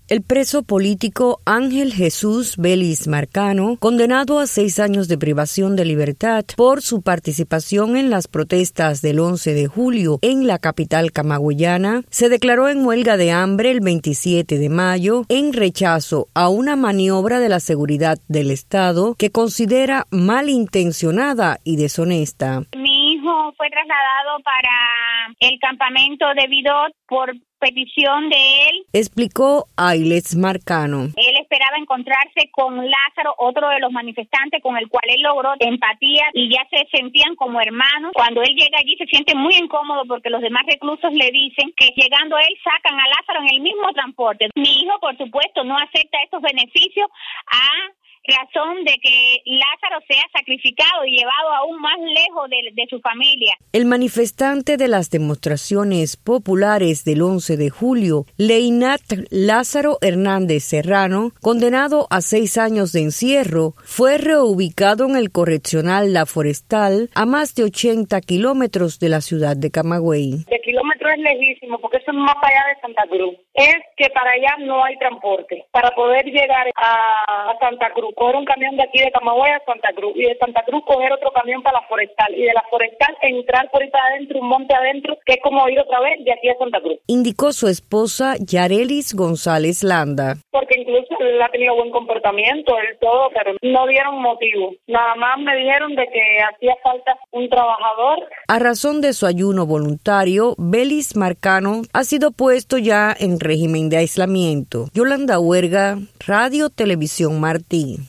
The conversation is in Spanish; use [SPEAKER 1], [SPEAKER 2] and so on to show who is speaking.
[SPEAKER 1] El preso político Ángel Jesús Vélez Marcano, condenado a 6 años de privación de libertad por su participación en las protestas del 11 de julio en la capital camagüeyana, se declaró en huelga de hambre el 27 de mayo en rechazo a una maniobra de la seguridad del Estado que considera malintencionada y deshonesta.
[SPEAKER 2] Mi hijo fue trasladado para el campamento de Vidot por petición de él,
[SPEAKER 1] explicó Ailes Marcano.
[SPEAKER 2] Él esperaba encontrarse con Lázaro, otro de los manifestantes con el cual él logró empatía y ya se sentían como hermanos. Cuando él llega allí se siente muy incómodo porque los demás reclusos le dicen que llegando a él sacan a Lázaro en el mismo transporte. Mi hijo, por supuesto, no acepta estos beneficios a razón de que Lázaro sea sacrificado y llevado aún más lejos de su familia.
[SPEAKER 1] El manifestante de las demostraciones populares del 11 de julio, Leinat Lázaro Hernández Serrano, condenado a 6 años de encierro, fue reubicado en el correccional La Forestal a más de 80 kilómetros de la ciudad de Camagüey.
[SPEAKER 3] De kilómetros es lejísimo porque eso es más para allá de Santa Cruz. Es que para allá no hay transporte. Para poder llegar a Santa Cruz, coger un camión de aquí de Camagüey a Santa Cruz y de Santa Cruz coger otro camión para La Forestal y de La Forestal entrar por ahí para adentro, un monte adentro, que es como ir otra vez de aquí a Santa Cruz.
[SPEAKER 1] Indicó su esposa Yarelis González Landa.
[SPEAKER 3] Porque incluso él ha tenido buen comportamiento, él todo, pero no dieron motivo. Nada más me dijeron de que hacía falta un trabajador.
[SPEAKER 1] A razón de su ayuno voluntario, Vélez Marcano ha sido puesto ya en régimen de aislamiento. Yolanda Huerga, Radio Televisión Martí.